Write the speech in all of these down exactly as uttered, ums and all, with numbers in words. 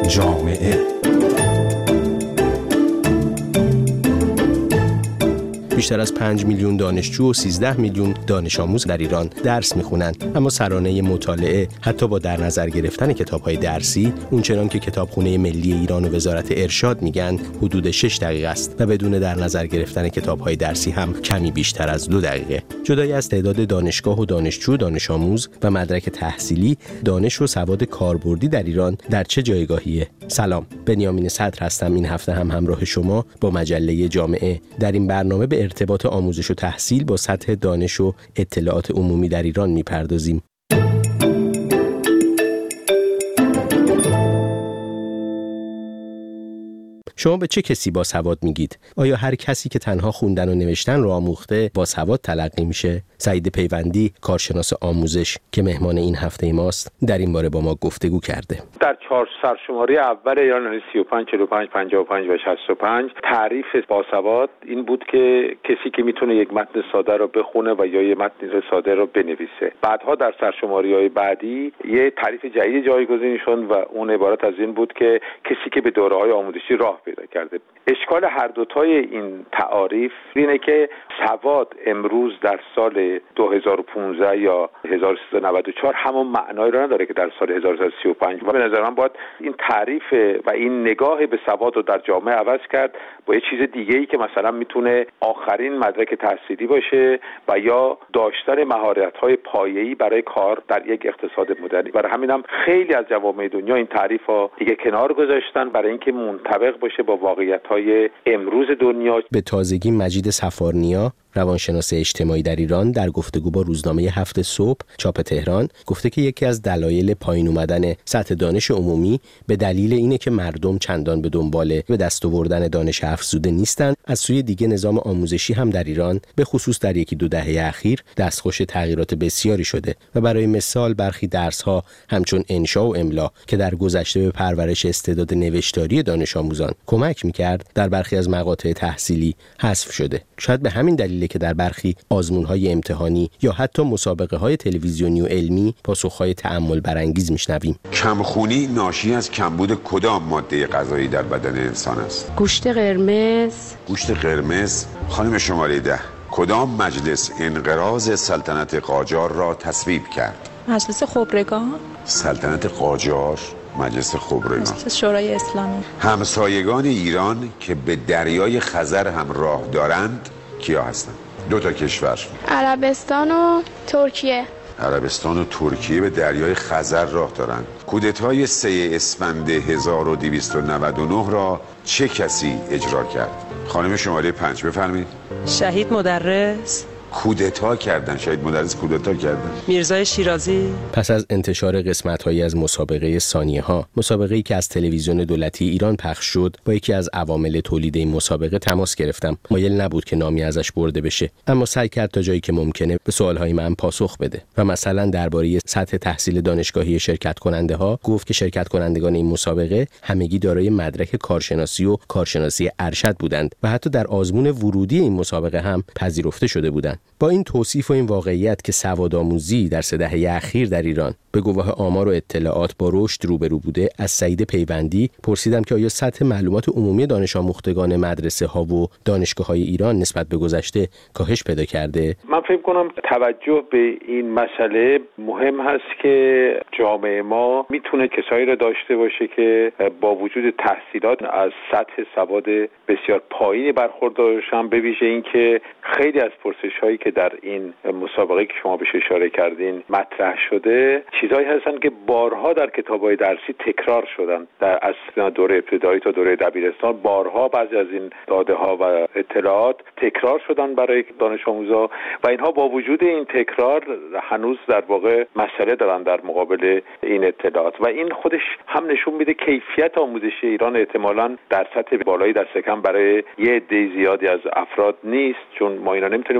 جامعه. بیشتر از پنج میلیون دانشجو و سیزده میلیون دانش آموز در ایران درس میخونند، اما سرانه مطالعه حتی با در نظر گرفتن کتاب‌های درسی اونچنان که کتابخونه ملی ایران و وزارت ارشاد میگن حدود شش دقیقه است و بدون در نظر گرفتن کتاب‌های درسی هم کمی بیشتر از دو دقیقه. جدای از تعداد دانشگاه و دانشجو، دانش آموز و مدرک تحصیلی، دانش و سواد کاربردی در ایران در چه جایگاهیه؟ سلام، بنیامین صدر هستم. این هفته هم همراه شما با مجله جامعه در این برنامه به ارتباط آموزش و تحصیل با سطح دانش و اطلاعات عمومی در ایران میپردازیم. شما به چه کسی باسواد میگید؟ آیا هر کسی که تنها خوندن و نوشتن رو آموخته باسواد تلقی میشه؟ سعید پیوندی، کارشناس آموزش که مهمان این هفته ماست، در این باره با ما گفتگو کرده. در چهار سرشماری اول ایران سی و پنج، چهل و پنج، پنجاه و پنج و شصت و پنج تعریف باسواد این بود که کسی که میتونه یک متن ساده رو بخونه و یا یک متن ساده رو بنویسه. بعدها در سرشماری‌های بعدی یه تعریف جدید جایگزین شد و اون عبارت از این بود که کسی که به دوره‌های آموزشی راه پیدا کرده. اشکال هر دوتای این تعاریف اینه که سواد امروز در سال دو هزار و پانزده یا هزار و سیصد و نود و چهار همون معنایی رو نداره که در سال هزار و سیصد و سی و پنج و به نظر من باید این تعریف و این نگاه به سواد رو در جامعه عوض کرد با یه چیز دیگه‌ای که مثلا میتونه آخرین مدرک تحصیلی باشه و یا داشتن مهارت‌های پایه‌ای برای کار در یک اقتصاد مدرن. برای همینم خیلی از جوامع دنیا این تعریف‌ها دیگه کنار گذاشتن برای اینکه منطبق باشه با واقعیت‌های امروز دنیا. به تازگی مجید سفارنیا، روانشناس اجتماعی در ایران، در گفتگو با روزنامه هفت صبح چاپ تهران گفته که یکی از دلایل پایین اومدن سطح دانش عمومی به دلیل اینه که مردم چندان به دنبال به دست آوردن دانش افزوده نیستن. از سوی دیگه نظام آموزشی هم در ایران به خصوص در یکی دو دهه اخیر دستخوش تغییرات بسیاری شده و برای مثال برخی درس‌ها همچون انشا و املا که در گذشته به پرورش استعداد نوشتاری دانش آموزان کمک می‌کرد، در برخی از مقاطع تحصیلی حذف شده. شاید به همین دلیل که در برخی آزمون‌های امتحانی یا حتی مسابقه‌های تلویزیونی و علمی پاسخ‌های تأمل برانگیز میشنویم. کمخونی ناشی از کمبود کدام ماده غذایی در بدن انسان است؟ گوشت قرمز. گوشت قرمز. خانم شماره ده، کدام مجلس انقراض سلطنت قاجار را تصویب کرد؟ مجلس خبرگان. سلطنت قاجار، مجلس خبرگان. مجلس شورای اسلامی. همسایگان ایران که به دریای خزر هم راه دارند کیا هستند؟ دو تا کشور. عربستان و ترکیه. عربستان و ترکیه به دریای خزر راه دارند. کودتای سه اسفند هزار و دویست و نود و نه را چه کسی اجرا کرد؟ خانم شماره پنج بفرمایید. شهید مدرس. کودتا کردن. شهید مدرس کودتا کردن. میرزای شیرازی. پس از انتشار قسمت‌هایی از مسابقه ثانیه‌ها، مسابقه‌ای که از تلویزیون دولتی ایران پخش شد، با یکی از عوامل تولید این مسابقه تماس گرفتم. مایل نبود که نامی ازش برده بشه، اما سعی کرد تا جایی که ممکنه به سوال‌های من پاسخ بده و مثلا درباره سطح تحصیل دانشگاهی شرکت کننده‌ها گفت که شرکت کنندگان این مسابقه همگی دارای مدرک کارشناسی و کارشناسی ارشد بودند و حتی در آزمون ورودی این مسابقه هم پذیرفته شده بودند. با این توصیف و این واقعیت که سوادآموزی در سه دهه اخیر در ایران به گواه آمار و اطلاعات با رشد روبرو بوده، از سعید پیوندی پرسیدم که آیا سطح معلومات عمومی دانش آموختگان مدرسه ها و دانشگاه های ایران نسبت به گذشته کاهش پیدا کرده؟ من فکر کنم توجه به این مسئله مهم هست که جامعه ما میتونه کسایی را داشته باشه که با وجود تحصیلات از سطح سواد بسیار پایینی برخوردار باشن، به ویژه اینکه خیلی از پرسش‌هایی که در این مسابقه که شما بهش اشاره کردین مطرح شده چیزایی هستن که بارها در کتاب‌های درسی تکرار شدن. در از دوره ابتدایی تا دوره دبیرستان بارها بعضی از این داده‌ها و اطلاعات تکرار شدن برای دانش آموزا و اینها با وجود این تکرار هنوز در واقع مسئله دارن در مقابل این اطلاعات و این خودش هم نشون میده کیفیت آموزشی ایران احتمالاً در سطح بالایی دست کم برای یه عده زیادی از افراد نیست، چون ما اینا نمیتونیم عمومی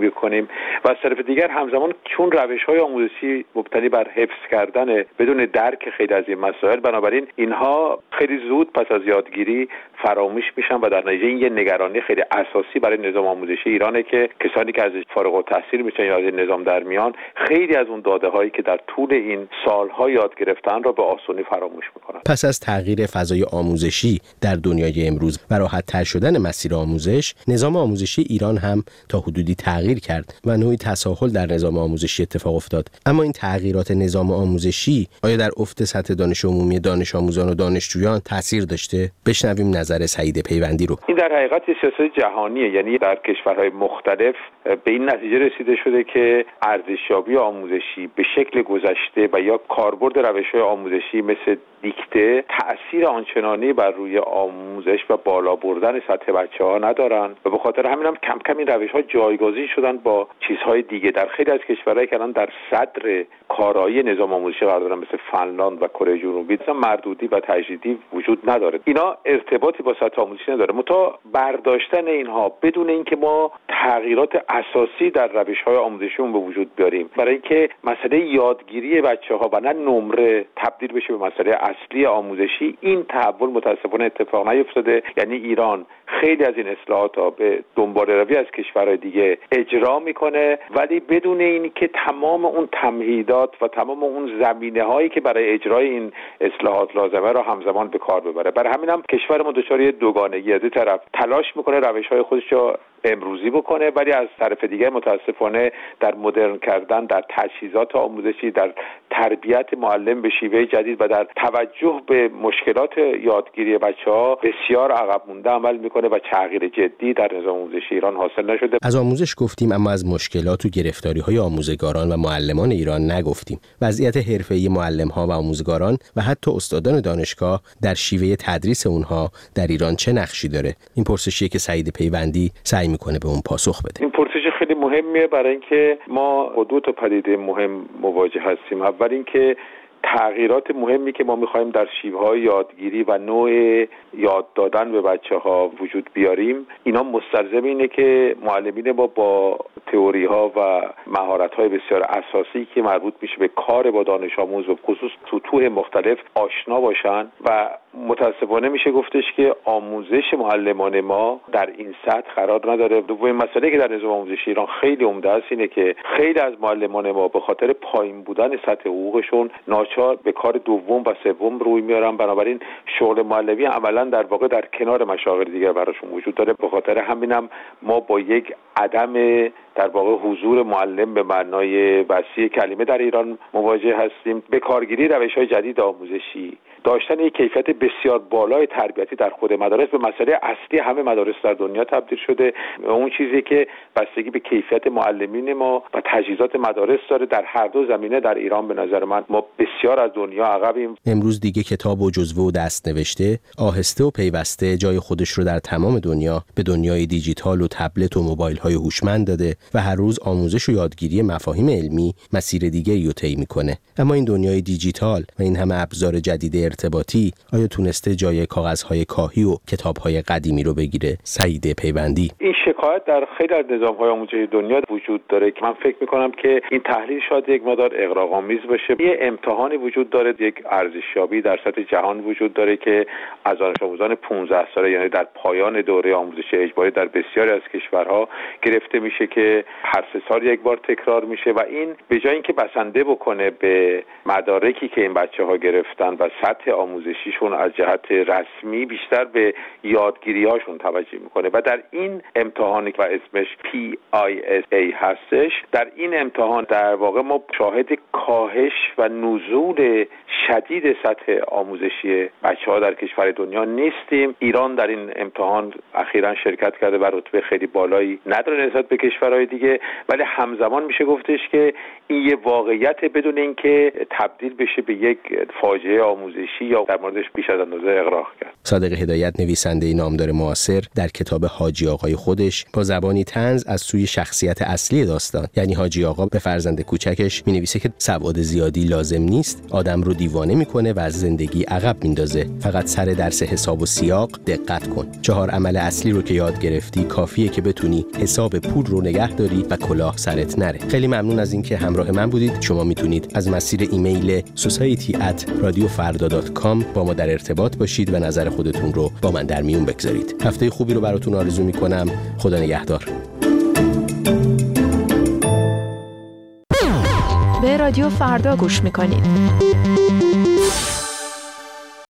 کنیم و از طرف دیگر همزمان چون روش‌های آموزشی مبتنی بر حفظ کردن بدون درک خیلی از این مسائل، بنابراین اینها خیلی زود پس از یادگیری فراموش میشن و در نتیجه این یه نگرانی خیلی اساسی برای نظام آموزشی ایرانه که کسانی که ازش فارغ التحصیل میشن یا از این نظام در میان خیلی از اون داده‌هایی که در طول این سال‌ها یاد گرفتن را به آسونی فراموش میکنن. پس از تغییر فضای آموزشی در دنیای امروز و راحت‌تر شدن مسیر آموزش، نظام آموزشی ایران هم تا حدودی تغییر کرد و نوعی تساهل در نظام آموزشی اتفاق افتاد. اما این تغییرات نظام آموزشی آیا در افت سطح دانش عمومی دانش آموزان و دانشجویان تاثیر داشته؟ بشنویم نظر سعید پیوندی رو. این در حقیقت سیاست جهانیه، یعنی در کشورهای مختلف به این نتیجه رسیده شده که ارزشیابی آموزشی به شکل گذشته و یا کاربرد روش‌های آموزشی مثل دیکته تأثیر آنچنانی بر روی آموزش و بالا بردن سطح بچه‌ها ندارن و به خاطر همین هم کم کم این روش‌ها جایگزین شدن با چیزهای دیگه. در خیلی از کشورهایی که الان در صدر کارایی نظام آموزشی قرار دارن مثل فنلاند و کره جنوبی مثلا مردودی و تجدیدی وجود نداره. اینا ارتباطی با سطح آموزشی نداره. متا برداشتن اینها بدون اینکه ما تغییرات اساسی در روش‌های آموزشیمون به وجود بیاریم برای اینکه مسئله یادگیری بچه‌ها و نه نمره تبدیل بشه به مسئله اصلی آموزشی، این تحول متاسفانه اتفاق نیفتاده. یعنی ایران خیلی از این اصلاحات ها به دنبال روی از کشورهای دیگه اجرا میکنه ولی بدون این که تمام اون تمهیدات و تمام اون زمینه هایی که برای اجرای این اصلاحات لازمه را همزمان به کار ببره. برای همین هم کشور ما دچار یه دوگانگی، از طرف تلاش میکنه روش های خودش رو امروزی بکنه ولی از طرف دیگه متاسفانه در مدرن کردن، در تجهیزات آموزشی، در تربیت معلم به شیوه جدید و در توجه به مشکلات یادگیری بچه‌ها بسیار عقب مونده عمل میکنه و تغییر جدی در نظام آموزشی ایران حاصل نشده. از آموزش گفتیم اما از مشکلات و گرفتاری‌های آموزگاران و معلمان ایران نگفتیم. وضعیت حرفه‌ای معلم‌ها و آموزگاران و حتی استادان دانشگاه در شیوه تدریس اونها در ایران چه نقشی داره؟ این پرسشیه که سعید پیوندی سعی میکنه به اون پاسخ بده. این پرسش خیلی مهمه برای اینکه ما با دو تا پدیده مهم مواجه هستیم. اول اینکه تغییرات مهمی که ما می‌خوایم در شیوه‌های یادگیری و نوع یاد دادن به بچه‌ها وجود بیاریم، اینا مستلزم اینه که معلمین ما با تئوری‌ها و مهارت‌های بسیار اساسی که مربوط میشه به کار با دانش آموز و خصوص سطوح مختلف آشنا باشن و متاسفانه میشه گفتش که آموزش معلمان ما در این سطح قرار نداره. دومین مسئله که در نظام آموزشی ایران خیلی عمده است اینه که خیلی از معلمان ما به خاطر پایین بودن سطح حقوقشون ناچار به کار دوم و سوم روی میارن، بنابراین شغل معلمی عملا در واقع در کنار مشاغل دیگر براشون وجود داره. به خاطر همینم ما با یک عدم در واقع حضور معلم به معنای وسیع کلمه در ایران مواجه هستیم. به کارگیری روش‌های جدید آموزشی، داشتن یک کیفیت بسیار بالای تربیتی در خود مدارس به مسئله اصلی همه مدارس در دنیا تبدیل شده. اون چیزی که بستگی به کیفیت معلمین ما و تجهیزات مدارس داره در هر دو زمینه در ایران به نظر من ما بسیار از دنیا عقبیم. امروز دیگه کتاب و جزوه و دست نوشته آهسته و پیوسته جای خودش رو در تمام دنیا به دنیای دیجیتال و تبلت و موبایل‌های هوشمند داده و هر روز آموزش و یادگیری مفاهیم علمی مسیر دیگه‌ای رو طی می‌کنه. اما این دنیای دیجیتال و این همه ابزار جدید ارتباطی آیا تونسته جای کاغذهای کاهی و کتاب‌های قدیمی رو بگیره؟ سعید پیوندی: این شکایت در خیلی از نظام‌های آموزشی دنیا وجود داره که من فکر می‌کنم که این تحلیل شاید یک مقدار اغراق‌آمیز باشه. یه امتحانی وجود داره، یک ارزشیابی در سطح جهان وجود داره که از دانش آموزان پانزده ساله، یعنی در پایان دوره آموزش اجباری در بسیاری از کشورها گرفته میشه که هر سه سال یک بار تکرار میشه و این به جای اینکه بسنده بکنه به مدارکی که این بچه‌ها گرفتن و سطح آموزشیشون از جهت رسمی، بیشتر به یادگیری‌هاشون توجه میکنه و در این امتحانی که اسمش پی آی اس ای هستش، در این امتحان در واقع ما شاهد کاهش و نزول شدید سطح آموزشی بچه‌ها در کشور دنیا نیستیم. ایران در این امتحان اخیراً شرکت کرده و رتبه خیلی بالایی نداره نسبت به کشورهای دیگه، ولی همزمان میشه گفتش که این یه واقعیت بدون اینکه تبدیل بشه به یک فاجعه آموزشی اندیشی یا در موردش بیش از اندازه اغراق کرد. صادق هدایت نویسنده نامدار معاصر در کتاب حاجی آقای خودش با زبانی طنز از سوی شخصیت اصلی داستان یعنی حاجی آقا به فرزند کوچکش می‌نویسه که سواد زیادی لازم نیست، آدم رو دیوانه میکنه و از زندگی عقب میندازه، فقط سر درس حساب و سیاق دقت کن. چهار عمل اصلی رو که یاد گرفتی کافیه که بتونی حساب پول رو نگه داری و کلاه سرت نره. خیلی ممنون از اینکه همراه من بودید. شما میتونید از مسیر ایمیل society at radio farda dot com با ما در ارتباط باشید و نظر خودتون رو با من در میون بگذارید. هفته خوبی رو براتون آرزو میکنم. خدا نگهدار. به رادیو فردا گوش میکنید.